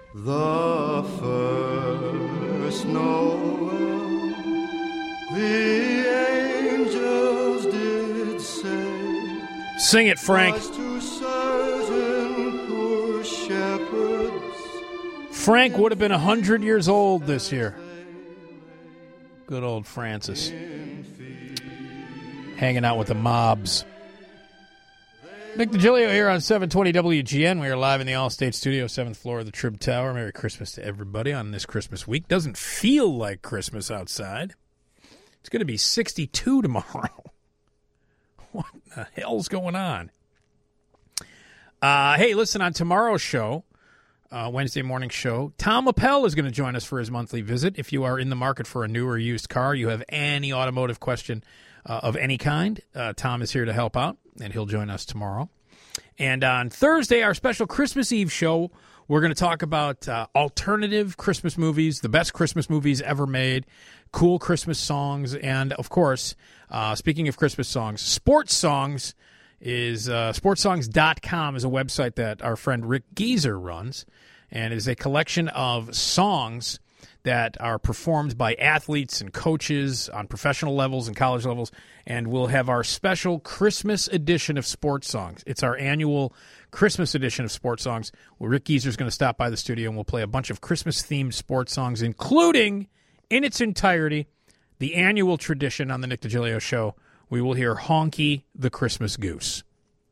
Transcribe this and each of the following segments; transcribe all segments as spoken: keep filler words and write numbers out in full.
The first Noel, the angels did say, sing it, Frank. was to certain poor shepherds. Frank would have been one hundred years old this year. Good old Francis. Hanging out with the mobs. Nick DiGilio here on seven twenty W G N. We are live in the All-State Studio, seventh floor of the Trib Tower. Merry Christmas to everybody on this Christmas week. Doesn't feel like Christmas outside. It's going to be sixty-two tomorrow. What the hell's going on? Uh, hey, listen, on tomorrow's show, uh, Wednesday morning show, Tom Appel is going to join us for his monthly visit. If you are in the market for a new or used car, you have any automotive question uh, of any kind, uh, Tom is here to help out, and he'll join us tomorrow. And on Thursday, our special Christmas Eve show, we're going to talk about uh, alternative Christmas movies, the best Christmas movies ever made, cool Christmas songs, and, of course, uh, speaking of Christmas songs, sports songs is uh, sports songs dot com is a website that our friend Rick Gieser runs, and is a collection of songs that are performed by athletes and coaches on professional levels and college levels, and we'll have our special Christmas edition of Sports Songs. It's our annual Christmas edition of Sports Songs, where Rick Gieser is going to stop by the studio, and we'll play a bunch of Christmas-themed sports songs, including, in its entirety, the annual tradition on the Nick DiGilio Show. We will hear Honky the Christmas Goose.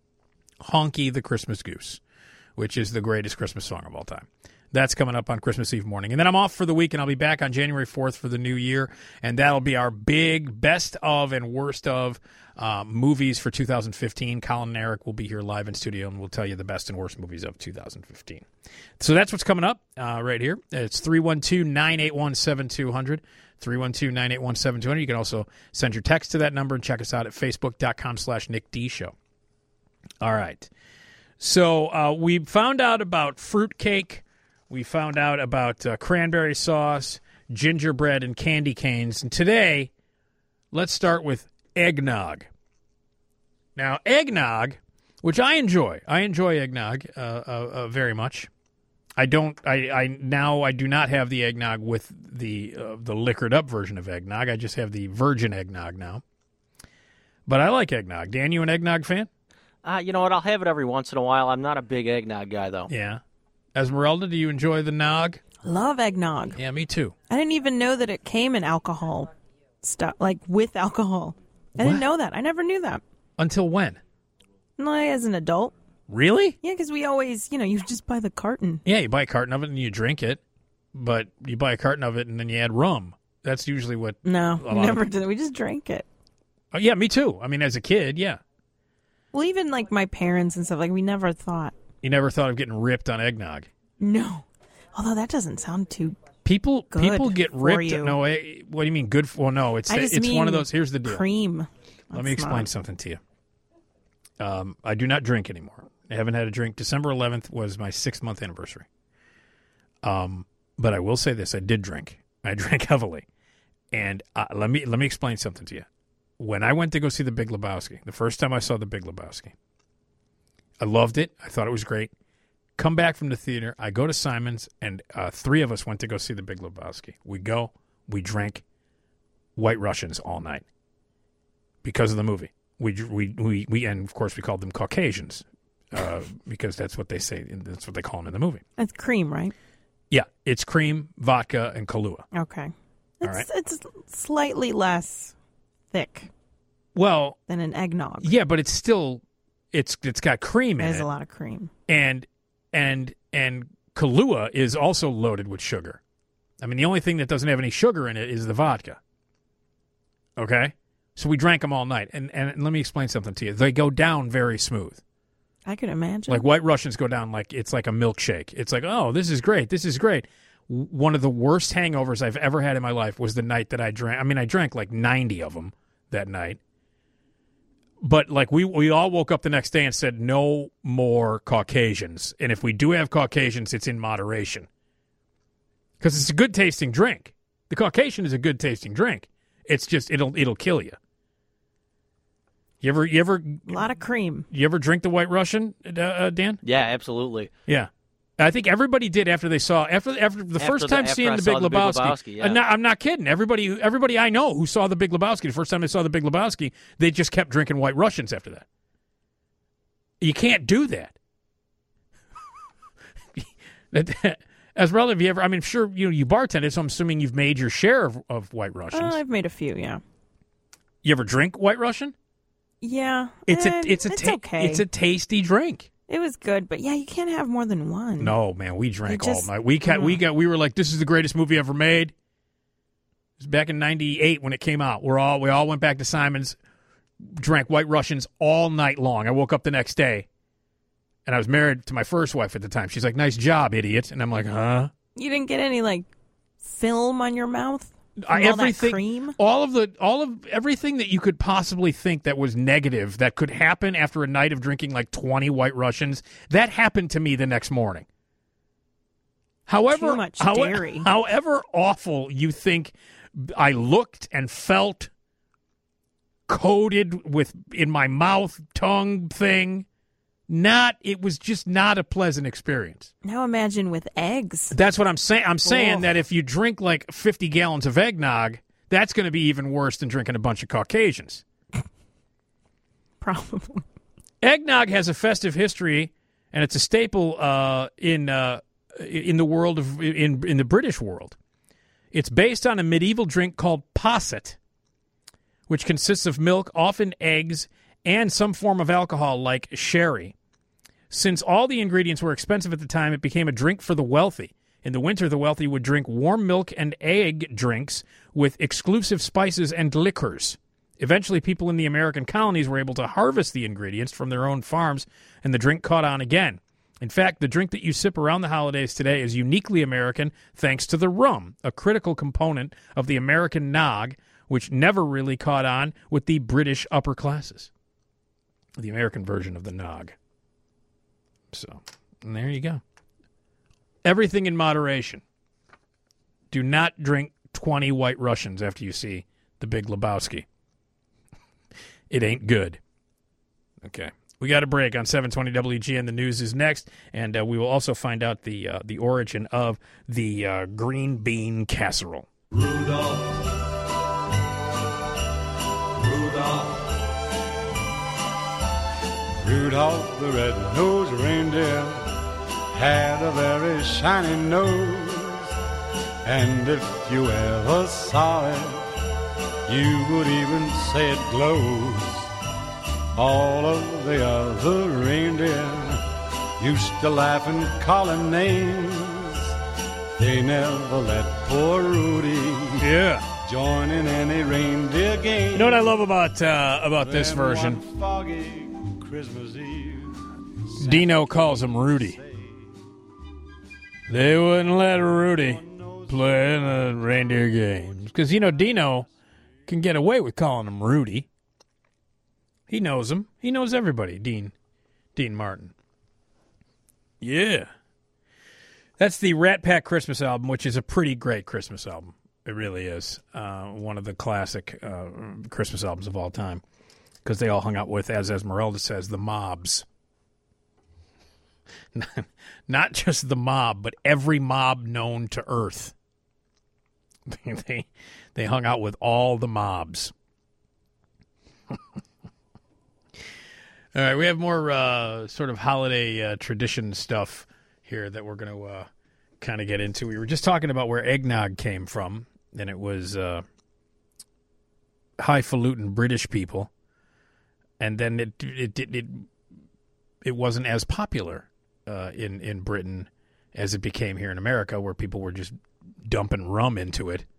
Honky the Christmas Goose, which is the greatest Christmas song of all time. That's coming up on Christmas Eve morning. And then I'm off for the week, and I'll be back on January fourth for the new year. And that'll be our big best of and worst of uh, movies for two thousand fifteen. Colin and Eric will be here live in studio, and we'll tell you the best and worst movies of two thousand fifteen. So that's what's coming up uh, right here. It's three one two, nine eight one, seven two zero zero. three one two, nine eight one, seven two zero zero. You can also send your text to that number and check us out at facebook.com slash Nick D Show. All right. So uh, we found out about fruitcake. We found out about uh, cranberry sauce, gingerbread, and candy canes. And today, let's start with eggnog. Now, eggnog, which I enjoy. I enjoy eggnog uh, uh, uh, very much. I don't. I, I now I do not have the eggnog with the uh, the liquored up version of eggnog. I just have the virgin eggnog now. But I like eggnog. Dan, you an eggnog fan? Uh, you know what? I'll have it every once in a while. I'm not a big eggnog guy, though. Yeah. Esmeralda, do you enjoy the nog? Love eggnog. Yeah, me too. I didn't even know that it came in alcohol stuff, like with alcohol. I What? didn't know that. I never knew that. Until when? Like, as an adult. Really? Yeah, because we always, you know, you just buy the carton. Yeah, you buy a carton of it and you drink it, but you buy a carton of it and then you add rum. That's usually what. No, a we lot never of... did. We just drank it. Oh, yeah, me too. I mean, as a kid, yeah. Well, even like my parents and stuff, like we never thought. You never thought of getting ripped on eggnog? No. Although that doesn't sound too People good people get for ripped. you. No, eh, what do you mean good? For, well, no, it's I just it's mean one of those. Here's the deal. cream. Let That's me explain not- something to you. Um, I do not drink anymore. I haven't had a drink. December eleventh was my six month anniversary. Um, but I will say this: I did drink. I drank heavily, and uh, let me let me explain something to you. When I went to go see The Big Lebowski, the first time I saw The Big Lebowski, I loved it. I thought it was great. Come back from the theater. I go to Simon's, and uh, three of us went to go see The Big Lebowski. We go. We drank White Russians all night because of the movie. We we we, we and of course we called them Caucasians uh, because that's what they say. That's what they call them in the movie. It's cream, right? Yeah, it's cream, vodka, and Kahlua. Okay. It's, All right. it's slightly less thick Well, than an eggnog. yeah, but it's still it's it's got cream in There's it, a lot of cream. and and and Kahlua is also loaded with sugar. I mean, the only thing that doesn't have any sugar in it is the vodka. Okay? So we drank them all night. And, and let me explain something to you. They go down very smooth. I could imagine. Like White Russians go down like it's like a milkshake. It's like, oh, this is great. This is great. W- One of the worst hangovers I've ever had in my life was the night that I drank. I mean, I drank like ninety of them that night. But like we we all woke up the next day and said, no more Caucasians. And if we do have Caucasians, it's in moderation. Because it's a good tasting drink. The Caucasian is a good tasting drink. It's just it'll it'll kill you. You ever you ever a lot of cream. you ever drink the White Russian, uh, uh, Dan? Yeah, absolutely. Yeah. I think everybody did after they saw after after the After first the- time after seeing I the saw Big The Big Lebowski. Lebowski, yeah. I'm, not, I'm not kidding. Everybody, who- everybody I know who saw the Big Lebowski the first time they saw the Big Lebowski, they just kept drinking White Russians after that. You can't do that. That- Esmeralda, have you ever? I mean, sure, you know you bartended, so I'm assuming you've made your share of, of White Russians. Uh, I've made a few, yeah. You ever drink White Russian? Yeah. It's eh, a it's a it's ta- okay. it's a tasty drink. It was good, but yeah, you can't have more than one. No, man, we drank It just- all night. We got, we mm. got, we were like, this is the greatest movie ever made. It was back in ninety-eight when it came out. We're all, we all went back to Simon's, drank White Russians all night long. I woke up the next day, and I was married to my first wife at the time. She's like, nice job, idiot. And I'm like, huh? You didn't get any like film on your mouth? From I, all that everything, cream? all of the, all of everything that you could possibly think that was negative that could happen after a night of drinking like twenty White Russians, that happened to me the next morning. However, Too much how- dairy. however awful you think I looked and felt, coated with in my mouth, tongue thing, not. It was just not a pleasant experience. Now imagine with eggs. That's what I'm saying. I'm saying Ugh. that if you drink like fifty gallons of eggnog, that's going to be even worse than drinking a bunch of Caucasians. Probably. Eggnog has a festive history, and it's a staple uh, in uh, in the world of in in the British world. It's based on a medieval drink called posset, which consists of milk, often eggs, and some form of alcohol like sherry. Since all the ingredients were expensive at the time, it became a drink for the wealthy. In the winter, the wealthy would drink warm milk and egg drinks with exclusive spices and liquors. Eventually, people in the American colonies were able to harvest the ingredients from their own farms, and the drink caught on again. In fact, the drink that you sip around the holidays today is uniquely American thanks to the rum, a critical component of the American nog, which never really caught on with the British upper classes. The American version of the nog. So, and there you go. Everything in moderation. Do not drink twenty White Russians after you see The Big Lebowski. It ain't good. Okay. We got a break on seven twenty W G N. The news is next, and uh, we will also find out the uh, the origin of the uh, green bean casserole. Rudolph, Rudolph, Rudolph the red-nosed reindeer had a very shiny nose, and if you ever saw it, you would even say it glows. All of the other reindeer used to laugh and call him names. They never let poor Rudy Yeah. join in any reindeer game. You know what I love about uh, about this Then version? one foggy Christmas Eve, Dino calls him Rudy. They wouldn't let Rudy play in the reindeer games. Because, you know, Dino can get away with calling him Rudy. He knows him. He knows everybody, Dean. Dean Martin. Yeah. That's the Rat Pack Christmas album, which is a pretty great Christmas album. It really is. Uh, one of the classic uh, Christmas albums of all time. Because they all hung out with, as Esmeralda says, the mobs. Not just the mob, but every mob known to Earth. they they hung out with all the mobs. All right, we have more uh, sort of holiday uh, tradition stuff here that we're going to uh, kind of get into. We were just talking about where eggnog came from, and it was uh, highfalutin British people, and then it it it it, it wasn't as popular uh, in in Britain as it became here in America, where people were just dumping rum into it.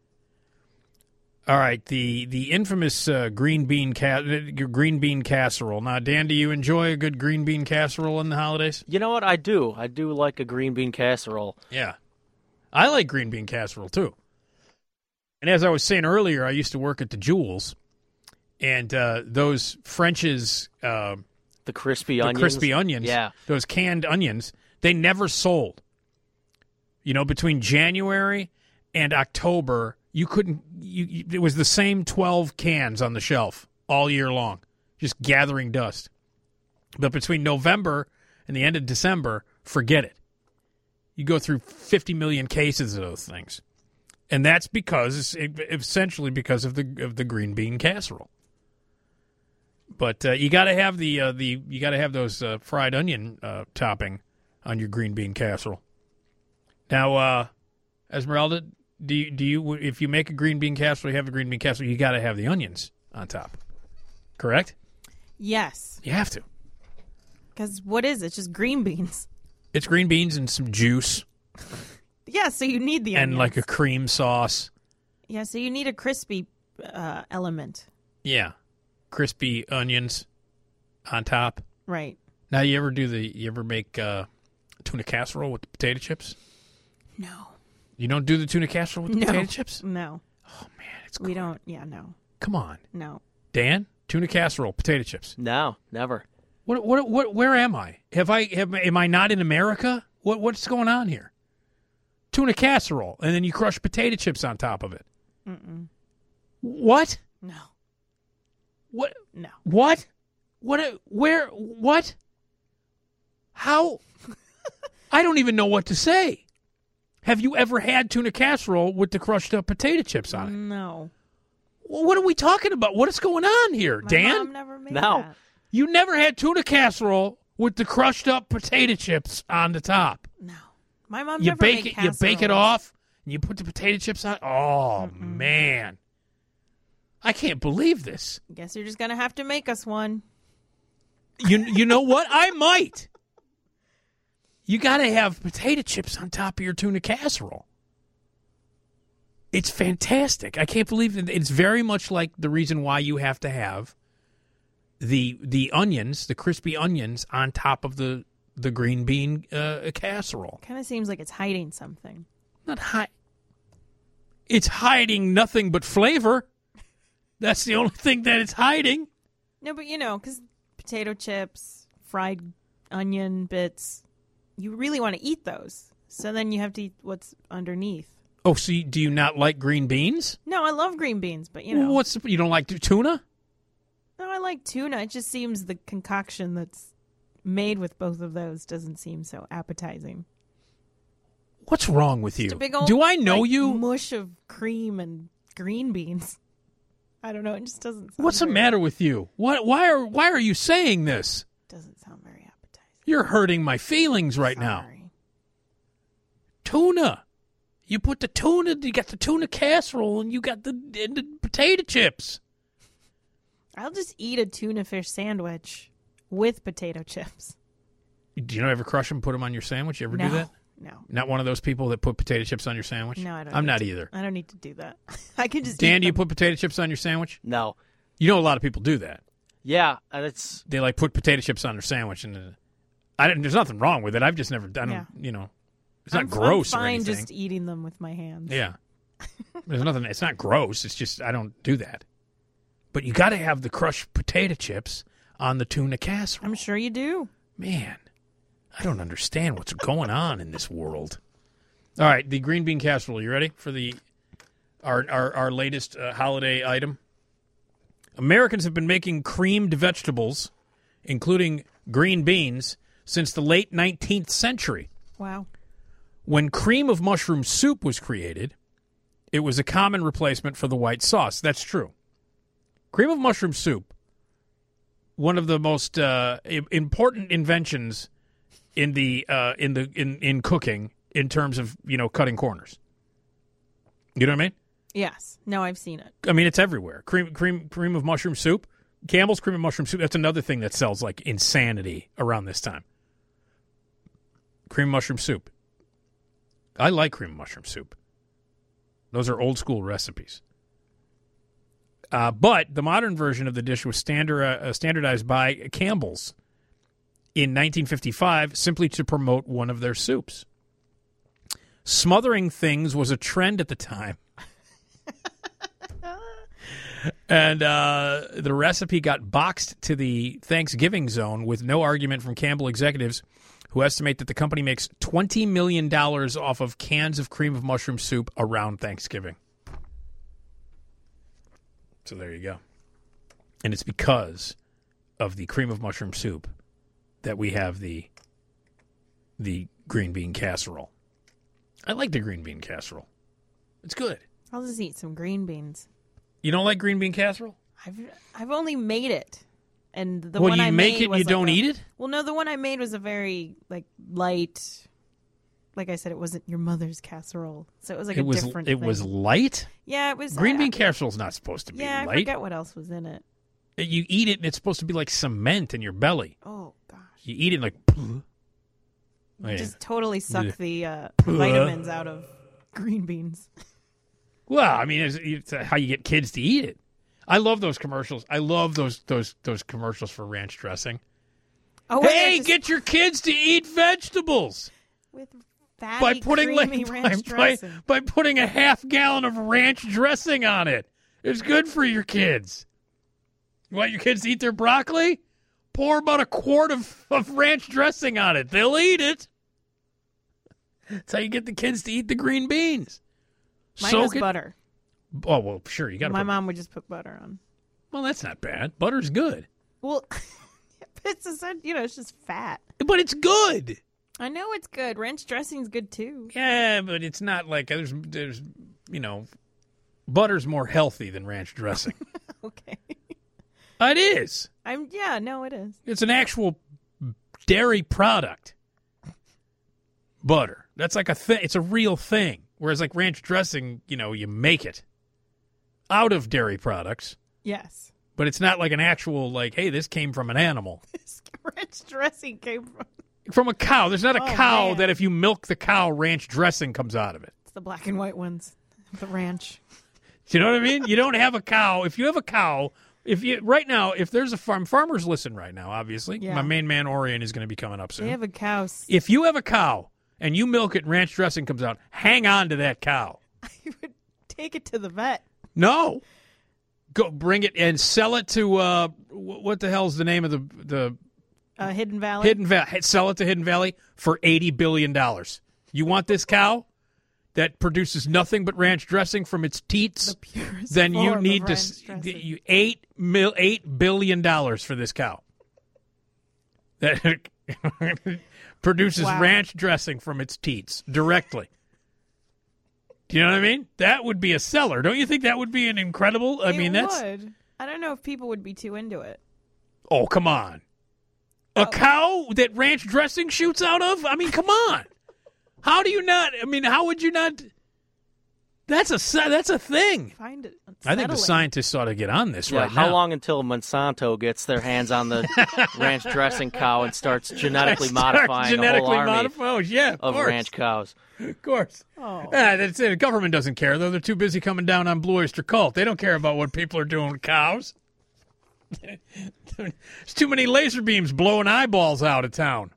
All right, the the infamous uh, green bean ca- green bean casserole. Now, Dan, do you enjoy a good green bean casserole in the holidays? You know what? I do. I do like a green bean casserole. Yeah. I like green bean casserole, too. And as I was saying earlier, I used to work at the Jewels, and uh, those French's, uh, The crispy the onions. crispy onions, Yeah. those canned onions, they never sold. You know, between January and October, you couldn't, you, you, it was the same twelve cans on the shelf all year long, just gathering dust. But between November and the end of December, forget it. You go through fifty million cases of those things. And that's because, essentially because of the of the green bean casserole. But uh, you got to have the uh, the you got to have those uh, fried onion uh, topping on your green bean casserole. Now, uh, Esmeralda, do you, do you if you make a green bean casserole, you have a green bean casserole, you got to have the onions on top. Correct? Yes. You have to. Because what is it? Just green beans. It's green beans and some juice. Yeah, so you need the onions. And like a cream sauce. Yeah, so you need a crispy uh, element. Yeah. Crispy onions on top. Right. Now, you ever do the, you ever make uh, tuna casserole with the potato chips? No. You don't do the tuna casserole with the no. potato chips? No. Oh, man, it's We great. don't, yeah, no. Come on. No. Dan, tuna casserole, potato chips. No, never. What, what, what, where am I? Have I, have, am I not in America? What, what's going on here? Tuna casserole, and then you crush potato chips on top of it. Mm-mm. What? No. What? No. What? What? Where? What? How? I don't even know what to say. Have you ever had tuna casserole with the crushed up potato chips on it? No. Well, what are we talking about? What is going on here, My Dan? mom never made No. that. You never had tuna casserole with the crushed up potato chips on the top. No. My mom You never bake made it. You bake it casseroles. off, and you put the potato chips on. Oh Mm-mm. man, I can't believe this. Guess you're just going to have to make us one. You you know what? I might. You got to have potato chips on top of your tuna casserole. It's fantastic. I can't believe it. It's very much like the reason why you have to have the the onions, the crispy onions, on top of the the green bean uh, casserole. Kind of seems like it's hiding something. Not hi- It's hiding nothing but flavor. That's the only thing that it's hiding. No, but you know, because potato chips, fried onion bits, you really want to eat those. So then you have to eat what's underneath. Oh, so you, do you not like green beans? No, I love green beans, but you know. What's the, you don't like the tuna? No, I like tuna. It just seems the concoction that's made with both of those doesn't seem so appetizing. What's wrong with you? Just a big old, Do I know like, you? mush of cream and green beans. I don't know. It just doesn't sound What's the very, matter with you? What? Why are Why are you saying this? Doesn't sound very appetizing. You're hurting my feelings right now. Sorry. Tuna. You put the tuna. You got the tuna casserole, and you got the, and the potato chips. I'll just eat a tuna fish sandwich with potato chips. Do you not ever crush them, put them on your sandwich? You ever no, do that? No. Not one of those people that put potato chips on your sandwich? No, I don't. I'm need not to- either. I don't need to do that. I can just. Dan, eat do you them. put potato chips on your sandwich? No. You know a lot of people do that. Yeah, and it's They like put potato chips on their sandwich, and uh, I didn't, there's nothing wrong with it. I've just never done. Yeah. You know, it's not I'm, gross I'm or fine anything. just eating them with my hands. Yeah, there's nothing. It's not gross. It's just I don't do that. But you got to have the crushed potato chips on the tuna casserole. I'm sure you do. Man, I don't understand what's going on in this world. All right, the green bean casserole. You ready for the our our, our latest uh, holiday item? Americans have been making creamed vegetables, including green beans, since the late nineteenth century. Wow. When cream of mushroom soup was created, it was a common replacement for the white sauce. That's true. Cream of mushroom soup, one of the most uh, i- important inventions in the uh, in the in, in cooking in terms of, you know, cutting corners. You know what I mean? Yes. No, I've seen it. I mean, it's everywhere. Cream, cream, cream of mushroom soup. Campbell's cream of mushroom soup. That's another thing that sells like insanity around this time. Cream of mushroom soup. I like cream of mushroom soup. Those are old school recipes. Uh, but the modern version of the dish was standard, uh, standardized by Campbell's in nineteen fifty-five simply to promote one of their soups. Smothering things was a trend at the time. And uh, the recipe got boxed to the Thanksgiving zone with no argument from Campbell executives, who estimate that the company makes twenty million dollars off of cans of cream of mushroom soup around Thanksgiving. So there you go. And it's because of the cream of mushroom soup that we have the the green bean casserole. I like the green bean casserole. It's good. I'll just eat some green beans. You don't like green bean casserole? I've I've only made it, and the well, one you I make made it, was you like don't a- eat it. Well, no, the one I made was a very like light. Like I said, it wasn't your mother's casserole, so it was like it a was different. it thing. was light. Yeah, it was Green uh, bean casserole's not supposed to be Yeah, I light. forget what else was in it. You eat it, and it's supposed to be like cement in your belly. Oh gosh, You eat it like. Oh, yeah. just totally suck Yeah. the uh, vitamins out of green beans. Well, I mean, it's, it's how you get kids to eat it. I love those commercials. I love those those those commercials for ranch dressing. Oh, Hey, yeah, just get your kids to eat vegetables with fatty, by putting like creamy by, ranch by, dressing. by putting a half gallon of ranch dressing on it. It's good for your kids. You want your kids to eat their broccoli? Pour about a quart of, of ranch dressing on it. They'll eat it. That's how you get the kids to eat the green beans. Mine Soak was it. butter. Oh well, sure you got to. My put, mom would just put butter on. Well, that's not bad. Butter's good, Well, it's just, you know, it's just fat. but it's good. I know it's good. Ranch dressing's good too. Yeah, but it's not like there's there's you know, butter's more healthy than ranch dressing. Okay. It is. I'm yeah, no, it is. It's an actual dairy product. Butter. That's like a thing. It's a real thing. Whereas like ranch dressing, you know, you make it out of dairy products, Yes. but it's not like an actual like, hey, this came from an animal. Ranch dressing came from From a cow. There's not a Oh, cow man. that if you milk the cow, ranch dressing comes out of it. it's the black and white ones. The ranch. Do you know what I mean? You don't have a cow. If you have a cow, if you right now, if there's a farm, farmers listen right now. Obviously, Yeah. my main man Orion is going to be coming up soon. They have a cow. s- If you have a cow and you milk it, and ranch dressing comes out. Hang on to that cow. You would take it to the vet. No, go bring it and sell it to uh, wh- what the hell's the name of the the Uh, Hidden Valley. Hidden Valley? Sell it to Hidden Valley for eighty billion dollars. You want this cow that produces nothing but ranch dressing from its teats? The purest Then you form need of to ranch s- dressing. you eight mil eight billion dollars for this cow that produces Wow. ranch dressing from its teats directly. Do you know what I mean? That would be a seller. Don't you think that would be an incredible? I It mean, that's would. I don't know if people would be too into it. oh come on, a cow that ranch dressing shoots out of. I mean, come on. How do you not? I mean, how would you not? That's a se- that's a thing. Find it. I think the unsettling. scientists ought to get on this Yeah, right how now. long until Monsanto gets their hands on the ranch dressing cow and starts genetically Start modifying genetically a whole army modify- oh, yeah, of, of course. ranch cows? Of course. Oh. Ah, that's it. The government doesn't care, though. They're too busy coming down on Blue Oyster Cult. They don't care about what people are doing with cows. There's too many laser beams blowing eyeballs out of town.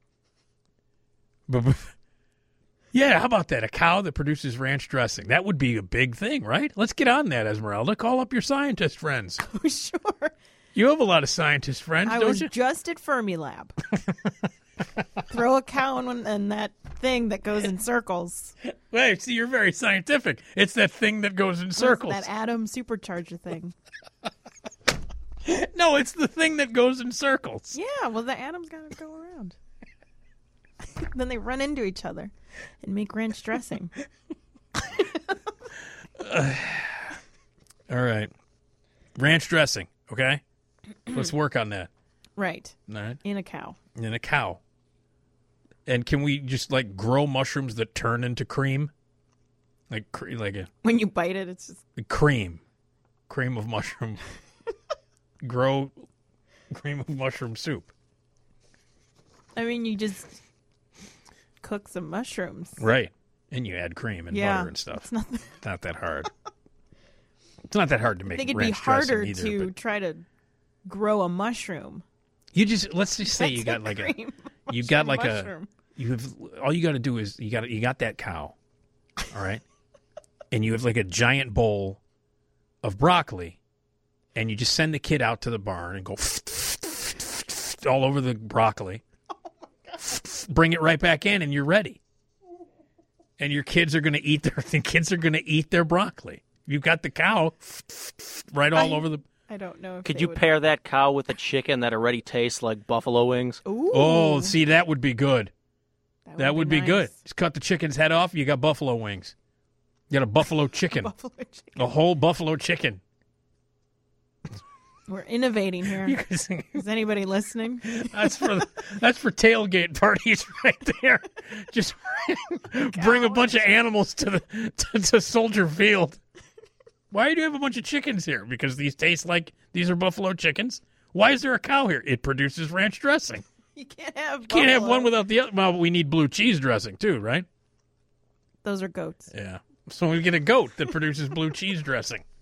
But, yeah, how about that? A cow that produces ranch dressing. That would be a big thing, right? Let's get on that, Esmeralda. Call up your scientist friends. Oh, sure. You have a lot of scientist friends, I don't was you? just at Fermilab. Throw a cow in, in that thing that goes in circles. Hey, see, you're very scientific. It's that thing that goes in circles. That atom supercharger thing. No, it's the thing that goes in circles. Yeah, well, the atoms got to go around. Then they run into each other and make ranch dressing. All right. Ranch dressing, okay? Let's work on that. Right. All right. In a cow. And a cow. And can we just, like, grow mushrooms that turn into cream? Like, cre- like a, When you bite it, it's just. a cream. Cream of mushroom. Grow cream of mushroom soup. I mean, you just cook some mushrooms. Right. And you add cream and Yeah, butter and stuff. It's not. It's not that hard. It's not that hard to I make think it'd be ranch harder dressing either, to but try to grow a mushroom. you just let's just say That's you got a like cream a you got like mushroom. a you have all you got to do is you got you got that cow, all right, and you have like a giant bowl of broccoli, and you just send the kid out to the barn and go all over the broccoli. Bring it right back in, and you're ready. And your kids are going to eat their the kids are going to eat their broccoli. You've got the cow right all I- over the. I don't know if Could they you would... pair that cow with a chicken that already tastes like buffalo wings? Ooh. Oh, see, that would be good. That, That would be, nice. good. Just cut the chicken's head off. You got buffalo wings. You got a buffalo chicken. Buffalo chicken. A whole buffalo chicken. We're innovating here. You can sing- Is anybody listening? That's for that's for tailgate parties right there. Just bring a bunch of animals to the to, to Soldier Field. Why do you have a bunch of chickens here? Because these taste like these are buffalo chickens. Why is there a cow here? It produces ranch dressing. You can't have. Can't have buffalo. one without the other. Well, we need blue cheese dressing too, right? Those are goats. Yeah. So we get a goat that produces blue cheese dressing.